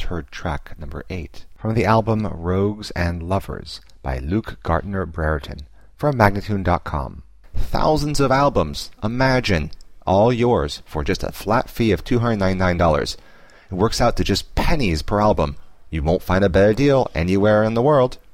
heard track number 8 from the album Rogues and Lovers by Luke Gartner Brereton from Magnatune.com. Thousands of albums, imagine, all yours for just a flat fee of $299. It works out to just pennies per album. You won't find a better deal anywhere in the world.